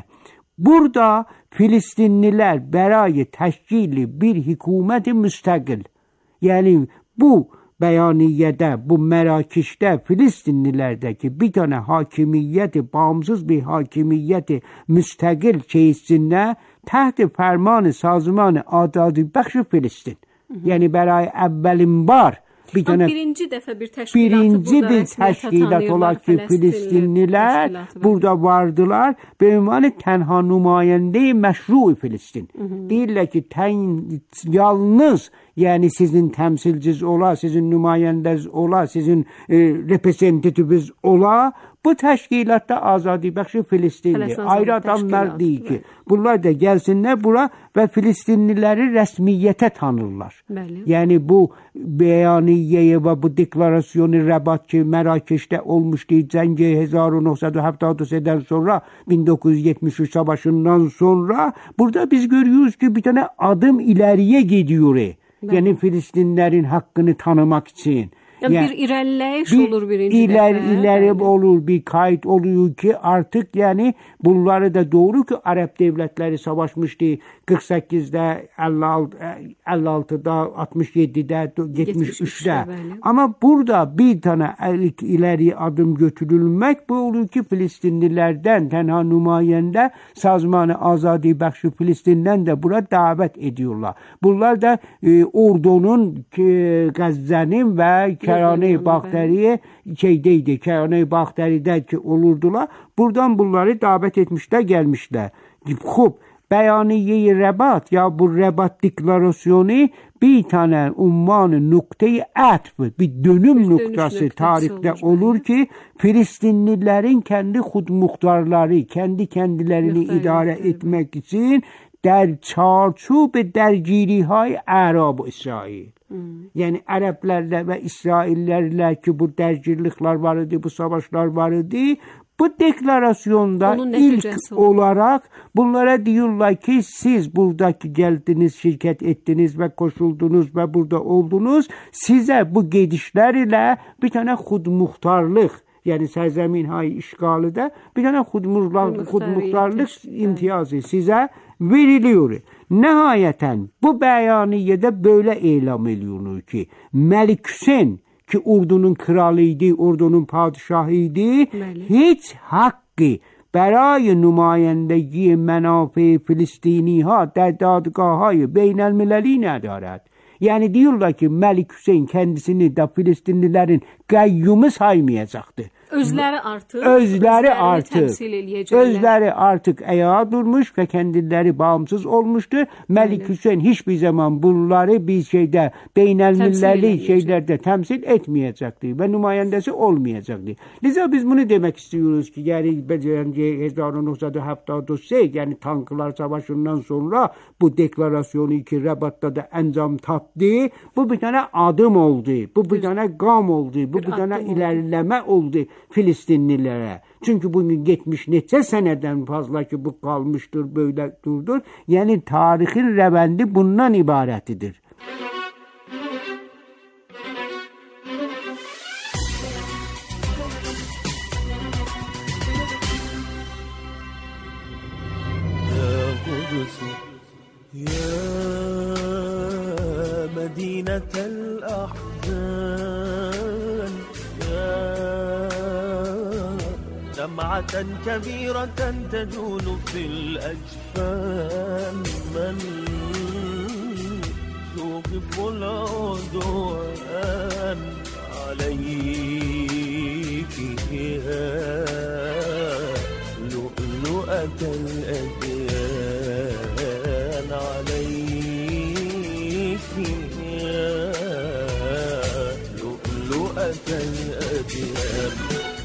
Burada Filistinliler berayı teşkili bir hükümeti müstakil. Yani bu beyaniyede, bu Merakeş'te Filistinlilerdeki bir tane hakimiyeti, bağımsız bir hakimiyeti müstakil çeyizsinler, tahti fermanı, sazmanı, adı bəxş Filistin. Yani berayı evvelin var. Bir tane birinci dəfə bir təşkilat birinci bir təşkilat olar ki Filistinliler burada vardılar. Beymani tenha nümayende meşru Filistin. Hı hı. Deyirlər ki ten, yalnız yani sizin temsilciniz ola, sizin nümayəndəniz ola, sizin e, reprezentatifiniz ola. Bu təşkilatda azadi bəxşi Filistinli. Ayrı adamlar değil ki. Bunlar da gelsinler bura ve Filistinlileri resmiyete tanırlar. Bəli. Yani bu beyaniyeye ve bu deklarasyonu Rebat ki Merakeş'te olmuştu. Cengi bin dokuz yüz altmış yediden sonra bin dokuz yüz yetmiş üç savaşından sonra burada biz görüyoruz ki bir tane adım ileriye gidiyor. Yani Filistinlerin hakkını tanımak için. Yani bir irəliləyiş bir olur birinci iler, dəfə. ileri olur, bir kayıt oluyor ki artık yani bunları da doğru ki Arap devletleri savaşmıştı kırk sekizde, elli altıda, altmış yedide, yetmiş üçte. Ama burada bir tane ileri adım götürülmek bu olur ki Filistinlilerden tenha numayende Sazman-ı Azadi Bəxşi Filistin'den de bura davet ediyorlar. Bunlar da e, ordunun e, Gazze'nin ve Kerane-i Bakteri'ye şeydeydi, Kerane-i Bakteri'de ki olurdular. Buradan bunları davet etmişler, gelmişler. Xub, Beyaniye-i Rebat ya bu Rebat deklarasyonu bir tane umman noktayı atf, bir dönüm bir noktası dönüş tarihte olur, olur ki Filistinlilerin kendi hudmuhtarları, kendi kendilerini Muhtar idare yani. etmek için der çarçub dergirihay Arab ve İsrail. Hmm. Yani Araplarla ve İsraillerle ki bu dergirlikler vardı, bu savaşlar vardı. Bu deklarasyonda ilk olarak bunlara diyorlar ki siz buradaki geldiniz, şirket ettiniz ve koşuldunuz ve burada oldunuz. Size bu gidişlerle bir tane hudmuhtarlık, yani serzemin hay işgalıda bir tane hudmuhtarlık, hudmuhtarlık imtiyazı size veriliyor. Nihayeten bu beyaniyede böyle eylem ediyor ki Melik Hüseyin ki ordunun kralıydı, ordunun padişahıydı, Meli. hiç hakkı برای نمایندگی منافع فلسطینی ها در دادگاه های بین المللی ندارد. Yani diyorlar ki Melik Hüseyin kendisini de Filistinlilerin kayyumu saymayacaktı. Özləri artıq, özləri artıq, özləri artıq ayağa durmuş ve kendileri bağımsız olmuştu. Melik Hüseyin hiçbir zaman bunları bir şeyde beynelmilli şeylerde temsil etmeyecekti ve nümayendesi olmayacaktı. Liza biz bunu demek istiyoruz ki yani bin dokuz yüz yetmiş üç yani Tanklar Savaşı'ndan sonra bu deklarasyonu ki Rabat'ta da encam tattı. Bu bir tane adım oldu. Bu bir tane gam oldu. Bu bir, bir tane ilerleme oldu Filistinlilere. Çünkü bugün yetmiş neçə seneden fazla ki bu kalmıştır, böyle durdur. Yani tarihin revendi bundan ibaretidir. مدينة الأحزان يا دمعة كبيرة تجول في الأجفان من يوقف العدوان عليك يا لؤلؤة الأديان عليك يا لؤلؤة الأديان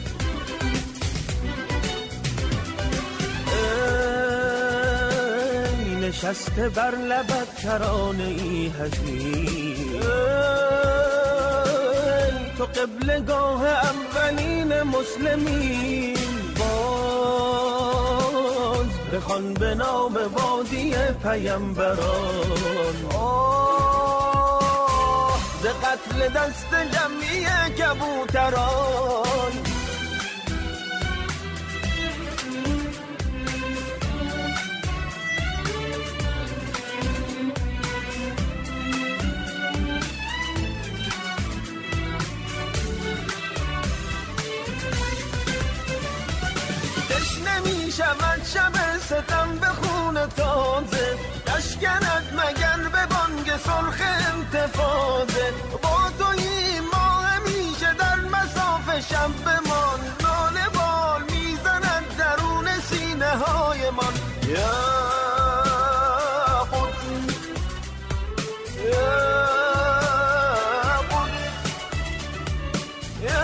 نشسته بر لبت ترانه ای حزین تو قبلگاه اولین مسلمین باز بخوان به نام وادی پیامبران آه ز قتل دست جمعی کبوتران شود شب ستم به خون تازه نشکند مگر به بانگ سرخ انتفاضه با تویی ما همیشه در مساف شب بمان ناله بال میزند درون سینه های من یا قدس یا قدس یا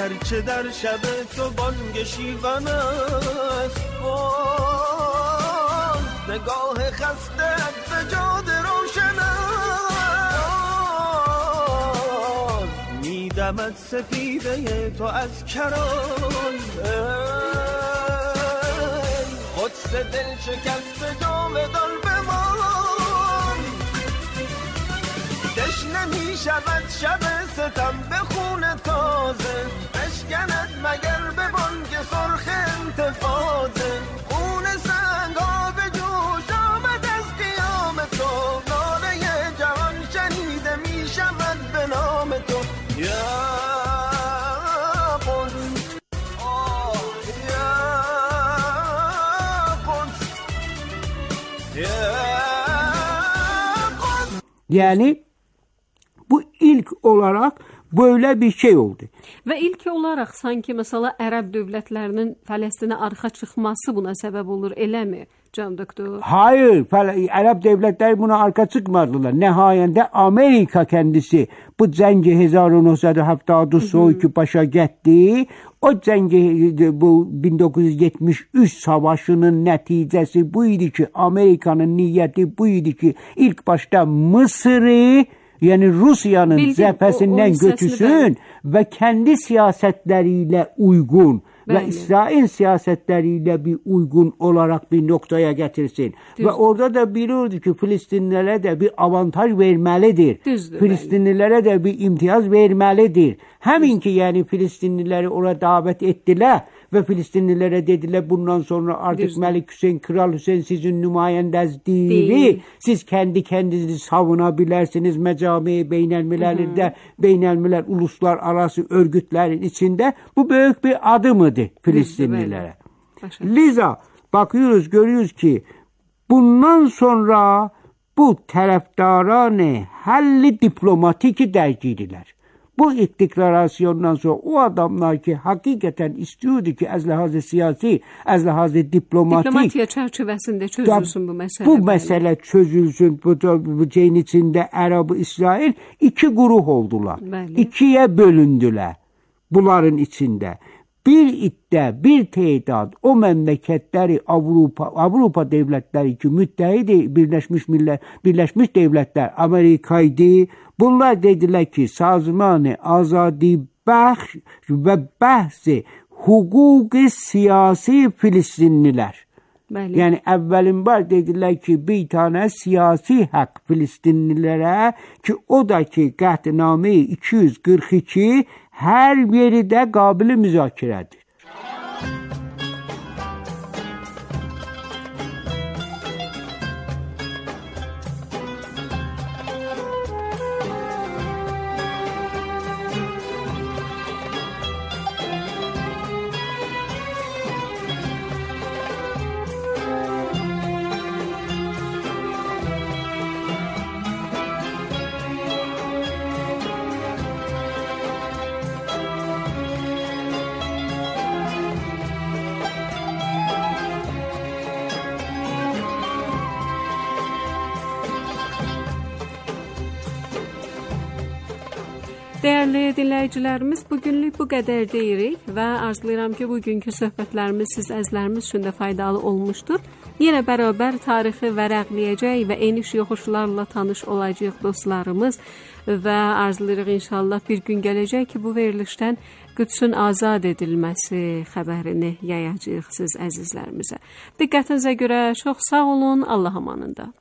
گرچه در شب تو بانگ شیون است، باز نگاه خسته به جاده روشن است، میدمد سفیده تو از کران، قدس دل شکست جاودان بمان، تشنه می شود شب ستم به خون تازه، بشکند مگر به بانگ سرخ انتفاضه، خون سنگ ها به جوش آمد از قیام تو، ناله جوان شنیده می شود به نام تو، یا قدس، آه یا قدس، یا قدس. Yani bu ilk olarak böyle bir şey oldu. Və ilk olaraq sanki məsələ ərəb dövlətlərinin Fələstinə arxa çıxması buna səbəb olur, eləmi can doktor? Hayır, Arap devletleri buna arka çıkmadılar. Nihayende Amerika kendisi bu cengi bin dokuz yüz yetmiş soğuk başa gitti. O cengi bu bin dokuz yüz yetmiş üç savaşının neticesi buydu ki, Amerika'nın niyeti buydu ki ilk başta Mısır'ı, yani Rusya'nın Bildim, cephesinden o, o götürsün ve kendi siyasetleriyle uygun Bəli. Ve İsrail siyasetleriyle bir uygun olarak bir noktaya getirsin. Düzdür. Ve orada da bilirdi ki Filistinlilere de bir avantaj vermelidir. Düzdür, Filistinlilere bəli. de bir imtiyaz vermelidir. Hemin ki yani Filistinlileri oraya davet ettiler ve Filistinlilere dediler bundan sonra artık Düzdür. Melik Hüseyin, Kral Hüseyin sizin nümayendeniz değil. değil. Siz kendi kendinizi savunabilirsiniz. Mecami beynelmilelerde, beynelmilel uluslararası örgütlerin içinde. Bu büyük bir adımıdır Filistinlilere. Liza bakıyoruz, görüyoruz ki bundan sonra bu taraftaran halli diplomatik dergidiler. Bu ilk deklarasyondan sonra o adamlar ki hakikaten istiyordu ki az lehazı siyasi, az lehazı diplomatik. Diplomatiya çerçevesinde çözülsün bu mesele. Bu mesele böyle. çözülsün. Bu, bu şeyin içinde Arap İsrail iki grup oldular. Böyle. İkiye bölündüler bunların içinde. Bir iddia, bir teyidat o memleketleri Avrupa Avrupa devletleri ki müttehid Birleşmiş Millet Birleşmiş Devletler Amerika'ydı. Bunlar dediler ki sazmanı azadi bahs ve bahsi hukuki siyasi Filistinliler. Bəli. Yani evvelin var dediler ki bir tane siyasi hak Filistinlilere ki o da ki qətname iki yüz qırx iki her biri de kabili müzakeredir. Dəyərli dinləyicilərimiz, bugünlük bu qədər deyirik və arzulayıram ki, bugünkü söhbətlərimiz siz əzlərimiz üçün də faydalı olmuşdur. Yenə bərabər tarixi vərəqləyəcək və eniş yoxuşlarla tanış olacaq dostlarımız və arzulayırıq inşallah bir gün gələcək ki, bu verilişdən Qüdsün azad edilməsi xəbərini yayacağıq siz əzizlərimizə. Diqqətinizə görə çox sağ olun, Allah amanında.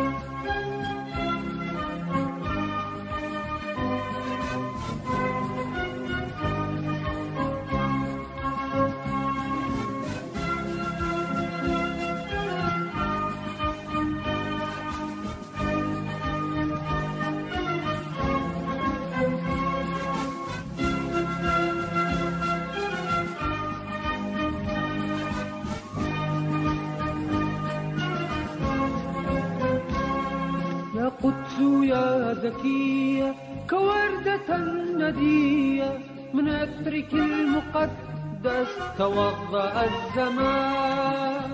قدس يا زكية كوردة ندية من عطرك المقدس توضأ الزمان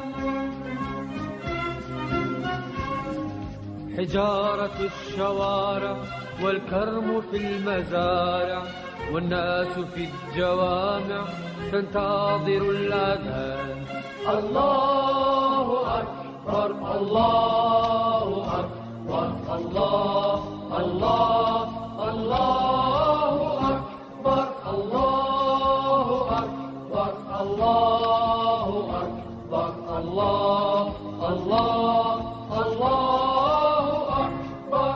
حجارة الشوارع والكرم في المزارع والناس في الجوامع تنتظر الأذان. الله أكبر الله أكبر الله الله الله أكبر الله أكبر الله أكبر الله الله الله أكبر.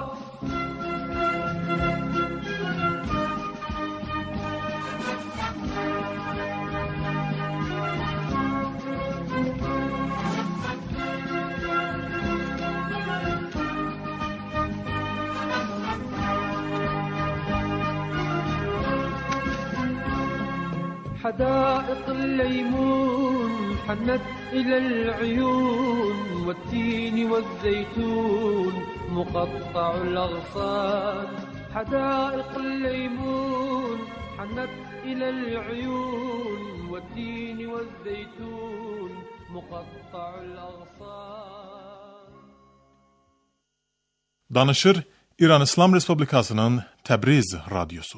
حدائق الليمون حنت إلى العيون والتين والزيتون مقطع الأغصان. حدائق الليمون حنت إلى العيون والتين والزيتون مقطع الأغصان. Danışır İran İslam Respublikasının Təbriz Radyosu.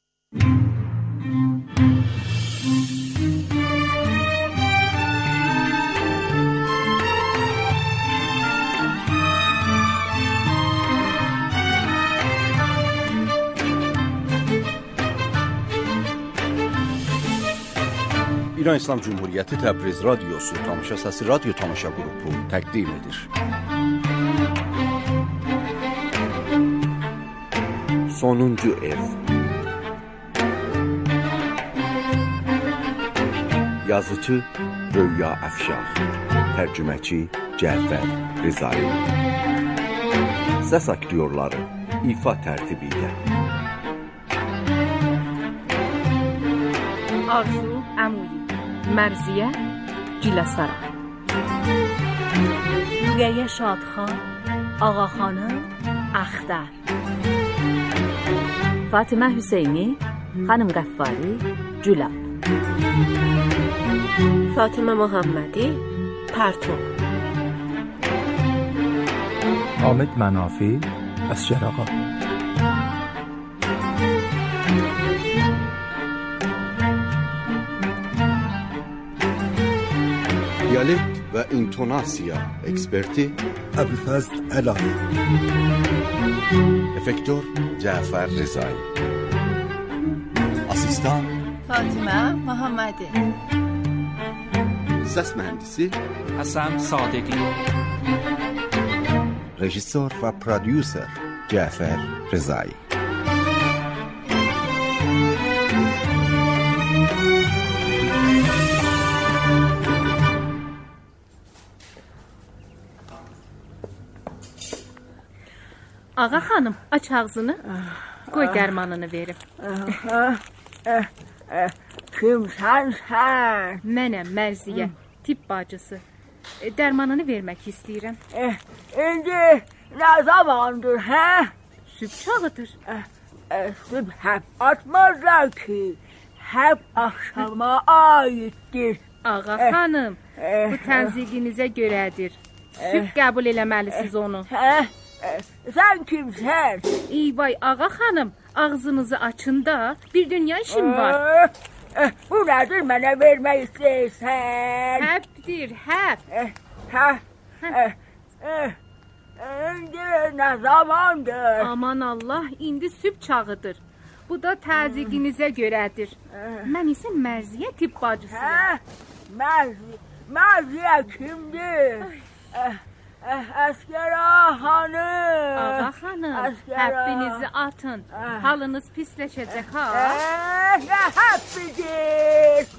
İran İslam Cumhuriyeti Təbriz Radyosu Tamaşa Səsi Radyo Tamaşa Qrupu təqdim edir. Sonuncu ev. Yazıcı Röya Əfşar, tərcüməçi Cəfər Rizai. Səs aktyorları ifa tərtibi ilə Arzu Əmuyi, Mərziyə Ciləsara, Rüqəyyə Şadxan, Ağaxanım Əxdər, Fatimə Hüseyni, Xanım Qəffari Cülab, Fatimə Muhammadi Pərtum, Hamid Mənafi Əsgərağa, Diyalekt və intonasiya eksperti Əbülfəzl Əlahi, efektör Cəfər Rizai, asistan Fatimə Muhammadi, səs mühəndisi Həsən Sadiqi, rejissor və prodüser Cəfər Rizai. Ağa xanım, aç ağzını. Qoy dərmanını verim. Kimsən sən? Mənəm Mərziyə, tibb bacısı. Dərmanını vermək istəyirəm. İndi nə zamandır, hə? Sübh çağıdır. Sübh həb atmazlar ki, həb axşama aiddir. Ağa xanım, bu tənziqinizə görədir. Sübh qəbul eləməlisiniz onu. Hə? Sən kimsən? İy vay ağa xanım, ağzınızı açın da, bir dünya işim var. Bu nədir mənə vermək istəyirsən? Həbdir, həb. Hə? İndi nə zamandır? Aman Allah, indi sübh çağıdır. Bu da təzyiqinizə görədir. Mən isə Mərziyə tibb bacısıyım. Hə? Mərziyə, Mərziyə kimdir? Əskərə xanım. Ağa xanım, həbbinizi atın. Halınız pisləşəcək ha? Nə həbbidir?